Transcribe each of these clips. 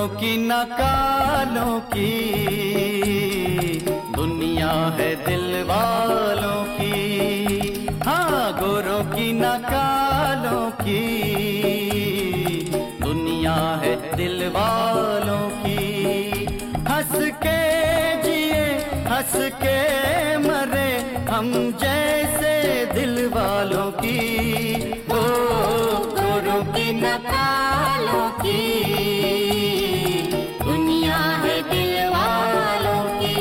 की न कालों की, दुनिया है दिल वालों की। हाँ, गोरों की न कालों की, दुनिया है दिल वालों की। हंस के जिए हंस के मरे हम जैसे दिल वालों की। ओ गोरों की न कालों की, दुनिया है दिल वालों की।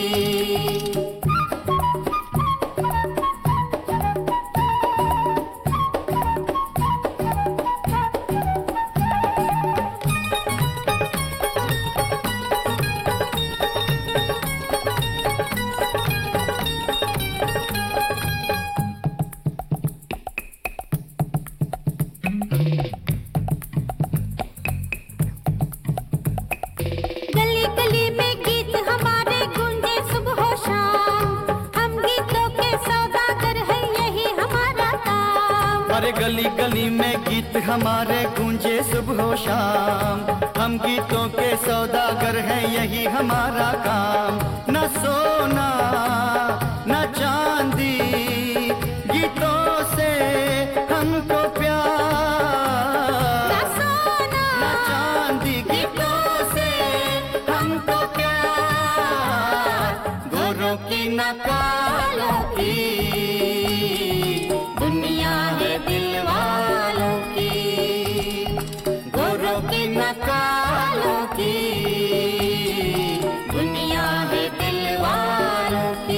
गली गली में गीत हमारे गूंजे सुबह शाम, हम गीतों के सौदागर है यही हमारा काम। अरे गली गली में गीत हमारे गूंजे सुबह शाम, हम गीतों के सौदागर हैं यही हमारा काम। न सोना न चांदी, गीतों से हमको प्यार। न सोना न चांदी, गीतों से हमको प्यार। गोरों की न कालों की, दुनिया है दिल वालों की। गोरों की न कालों की, दुनिया है दिल वालों की।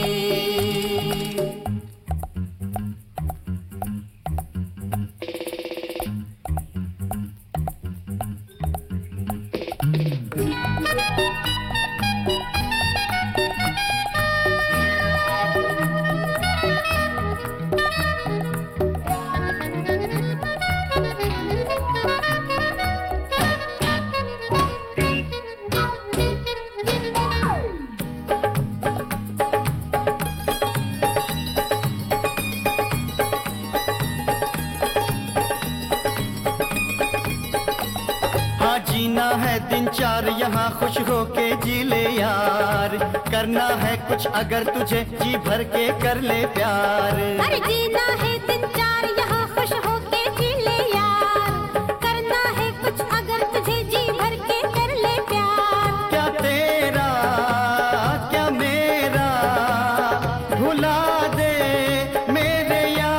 हाँ, जीना है दिन चार यहाँ खुश होके जी ले यार। करना है कुछ अगर तुझे जी भर के कर ले प्यार। अरे जीना है दिन चार यहाँ खुश होके जी ले यार। करना है कुछ अगर तुझे जी भर के कर ले प्यार। क्या तेरा क्या मेरा भुला दे मेरे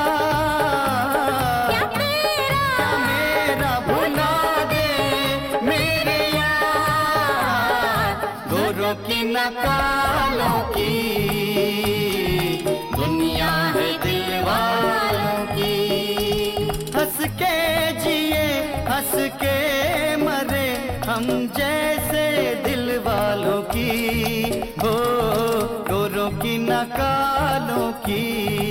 यार। क्या तेरा क्या मेरा भुला दे मेरे यार। गोरों की न कालों की, दुनिया है दिल वालों की। हंस के जिए हंस के मरे हम जैसे दिल वालों की। हो गोरों की न कालों की,